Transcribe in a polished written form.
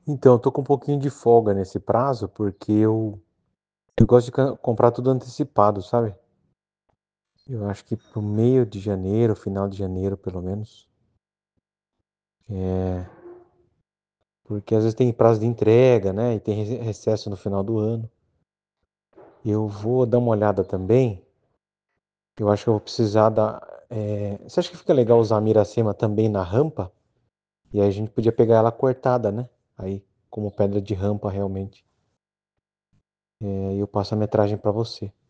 Então, eu tô com um pouquinho de folga nesse prazo, porque eu gosto de comprar tudo antecipado, sabe? Eu acho que pro meio de janeiro, final de janeiro, pelo menos. É, porque às vezes tem prazo de entrega, né? E tem recesso no final do ano. Eu vou dar uma olhada também. Eu acho que eu vou precisar da. Você acha que fica legal usar a Miracema também na rampa? E aí a gente podia pegar ela cortada, né? Aí, como pedra de rampa realmente. E eu passo a metragem pra você.